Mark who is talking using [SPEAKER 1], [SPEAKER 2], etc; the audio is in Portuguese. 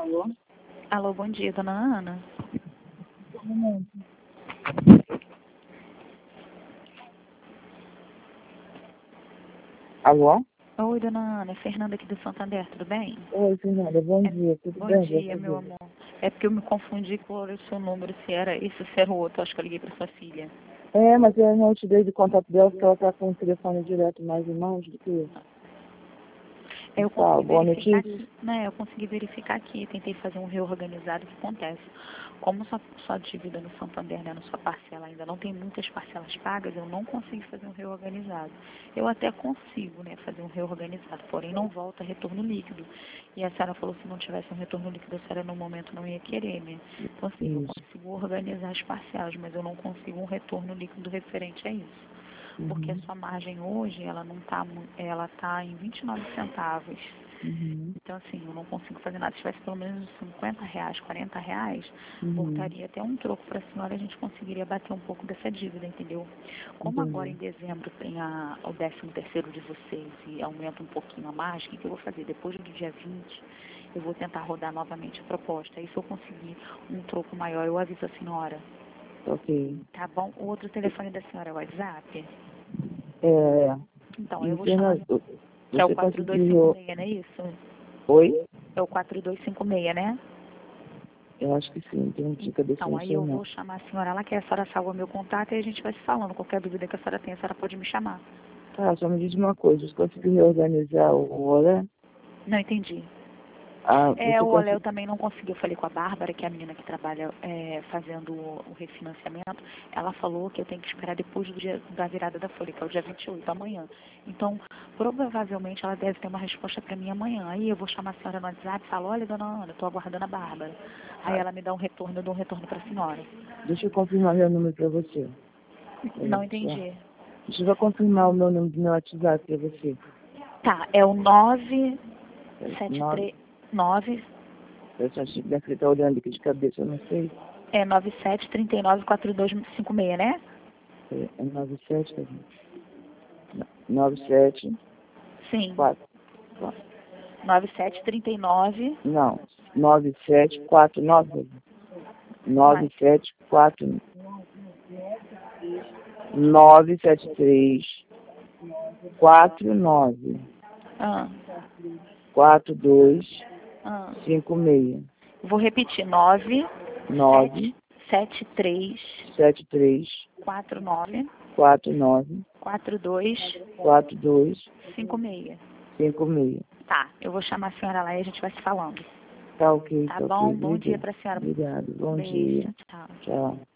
[SPEAKER 1] Alô?
[SPEAKER 2] Alô, bom dia, dona Ana.
[SPEAKER 1] Um momento. Alô?
[SPEAKER 2] Oi, dona Ana, é Fernanda aqui do Santander, tudo bem?
[SPEAKER 1] Oi, Fernanda, bom dia, tudo
[SPEAKER 2] Bom
[SPEAKER 1] bem?
[SPEAKER 2] dia, meu amor. É porque eu me confundi com o seu número, se era esse ou se era o outro, acho que eu liguei para sua filha.
[SPEAKER 1] É, mas eu não te dei de contato dela porque ela está com o telefone direto mais em mãos do que eu.
[SPEAKER 2] Eu
[SPEAKER 1] Tá,
[SPEAKER 2] consegui
[SPEAKER 1] boa
[SPEAKER 2] verificar
[SPEAKER 1] notícia?
[SPEAKER 2] aqui, né? Eu consegui verificar aqui, tentei fazer um reorganizado, o que acontece? Como sua dívida no Santander, né, na sua parcela ainda não tem muitas parcelas pagas, eu não consigo fazer um reorganizado. Eu até consigo, né, fazer um reorganizado, porém não volta retorno líquido. E a senhora falou que se não tivesse um retorno líquido, a senhora no momento não ia querer, né? Então assim, eu
[SPEAKER 1] Isso.
[SPEAKER 2] consigo organizar as parcelas, mas eu não consigo um retorno líquido referente a isso. Porque a sua margem hoje, ela não tá, ela tá em 29 centavos.
[SPEAKER 1] Uhum.
[SPEAKER 2] Então, assim, eu não consigo fazer nada. Se tivesse pelo menos R$ 50, R$ 40,
[SPEAKER 1] Uhum.
[SPEAKER 2] voltaria até um troco para a senhora, a gente conseguiria bater um pouco dessa dívida, entendeu? Como agora
[SPEAKER 1] Entendi.
[SPEAKER 2] em dezembro tem o 13º de vocês e aumenta um pouquinho a margem, o que eu vou fazer? Depois do dia 20, eu vou tentar rodar novamente a proposta. Aí se eu conseguir um troco maior, eu aviso a senhora.
[SPEAKER 1] Ok.
[SPEAKER 2] Tá bom? O outro telefone da senhora é o WhatsApp?
[SPEAKER 1] É,
[SPEAKER 2] Então, eu
[SPEAKER 1] e
[SPEAKER 2] vou chamar,
[SPEAKER 1] Fernanda,
[SPEAKER 2] que é o
[SPEAKER 1] você conseguiu...
[SPEAKER 2] 4256, não é isso?
[SPEAKER 1] Oi?
[SPEAKER 2] É o 4256, né?
[SPEAKER 1] Eu acho que sim, tem um dica desse
[SPEAKER 2] Então,
[SPEAKER 1] no
[SPEAKER 2] aí
[SPEAKER 1] seu
[SPEAKER 2] eu
[SPEAKER 1] não.
[SPEAKER 2] vou chamar a senhora lá, que a senhora salva meu contato e a gente vai se falando. Qualquer dúvida que a senhora tenha, a senhora pode me chamar.
[SPEAKER 1] Tá, só me diz uma coisa, você conseguiu reorganizar o rolê?
[SPEAKER 2] Não entendi.
[SPEAKER 1] Ah,
[SPEAKER 2] É,
[SPEAKER 1] você
[SPEAKER 2] o Olé eu
[SPEAKER 1] conseguiu...
[SPEAKER 2] também não consegui. Eu falei com a Bárbara, que é a menina que trabalha fazendo o refinanciamento. Ela falou que eu tenho que esperar depois do dia da virada da folha, que é o dia 28, amanhã. Então, provavelmente ela deve ter uma resposta para mim amanhã. Aí eu vou chamar a senhora no WhatsApp e falo, olha, dona Ana, estou aguardando a Bárbara. Aí ela me dá um retorno, eu dou um retorno para a senhora.
[SPEAKER 1] Deixa eu confirmar meu número para você.
[SPEAKER 2] Não
[SPEAKER 1] Olha só.
[SPEAKER 2] entendi.
[SPEAKER 1] Deixa eu confirmar o meu número do meu WhatsApp para você.
[SPEAKER 2] Tá, é o
[SPEAKER 1] 9,
[SPEAKER 2] 979,
[SPEAKER 1] eu só achei que deve estar olhando aqui de cabeça, eu não sei.
[SPEAKER 2] 97394256, né?
[SPEAKER 1] É 97, 97,
[SPEAKER 2] Sim.
[SPEAKER 1] 4,
[SPEAKER 2] 9739.
[SPEAKER 1] não, 9749,
[SPEAKER 2] Vai.
[SPEAKER 1] 9749, 973, 49,
[SPEAKER 2] Ah,
[SPEAKER 1] 42,
[SPEAKER 2] ah.
[SPEAKER 1] 56,
[SPEAKER 2] Vou repetir. 9
[SPEAKER 1] 9,
[SPEAKER 2] 7 7 3
[SPEAKER 1] 73,
[SPEAKER 2] 49
[SPEAKER 1] 49,
[SPEAKER 2] 42
[SPEAKER 1] 42,
[SPEAKER 2] 56.
[SPEAKER 1] 56.
[SPEAKER 2] Tá, eu vou chamar a senhora lá e a gente vai se falando.
[SPEAKER 1] Tá ok,
[SPEAKER 2] Tá
[SPEAKER 1] tá ok.
[SPEAKER 2] bom? Bom dia
[SPEAKER 1] Obrigado.
[SPEAKER 2] pra senhora.
[SPEAKER 1] Obrigado. Bom
[SPEAKER 2] Beijo,
[SPEAKER 1] dia.
[SPEAKER 2] tchau.
[SPEAKER 1] Tchau.